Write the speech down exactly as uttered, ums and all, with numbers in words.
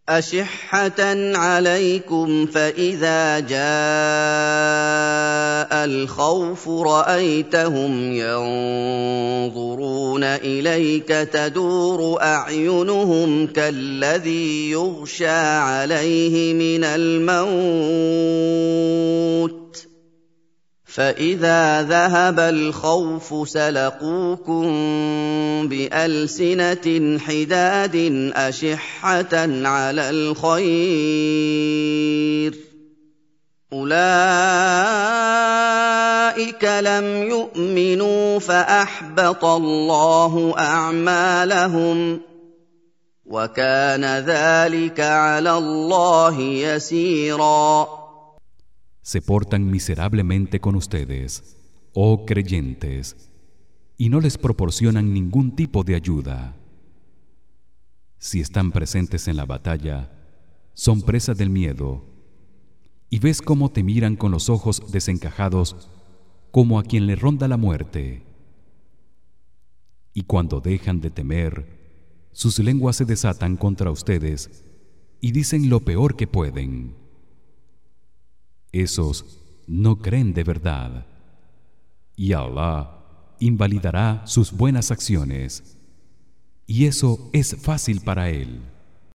أشحة عليكم فإذا جاء الخوف رأيتهم ينظرون إليك تدور أعينهم كالذي يغشى عليه من الموت فإذا ذهب الخوف سلقوكم بألسنة حداد أشحة على الخير أولئك لم يؤمنوا فأحبط الله أعمالهم وكان ذلك على الله يسيرا. Se portan miserablemente con ustedes, oh creyentes, y no les proporcionan ningún tipo de ayuda. Si están presentes en la batalla, son presa del miedo, y ves cómo te miran con los ojos desencajados, como a quien le ronda la muerte. Y cuando dejan de temer, sus lenguas se desatan contra ustedes y dicen lo peor que pueden. Esos no creen de verdad, y Allah invalidará sus buenas acciones, y eso es fácil para él.